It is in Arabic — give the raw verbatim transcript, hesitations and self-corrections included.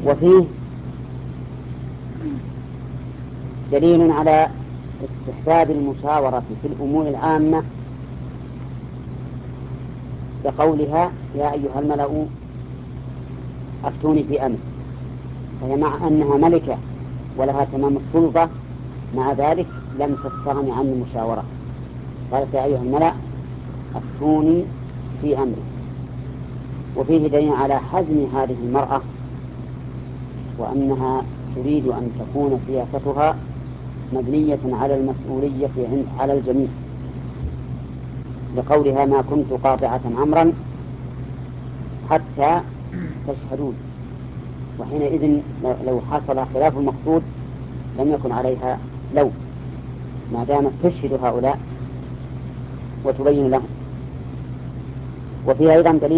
وفيه دليل على استحباب المشاورة في الأمور العامة بقولها يا أيها الملأ أفتوني في أمر، فهي مع أنها ملكة ولها تمام السلطة، مع ذلك لم تستغن عن المشاورة، قالت يا أيها الملأ أفتوني في أمري. وفيه دليل على حزم هذه المرأة وأنها تريد أن تكون سياستها مبنية على المسؤولية عند على الجميع، لقولها ما كنت قاطعة أمرا حتى تشهدون، وحينئذ لو حصل خلاف المقصود لم يكن عليها لو، ما دامت تشهد هؤلاء وتبين لهم. وفيها أيضا دليل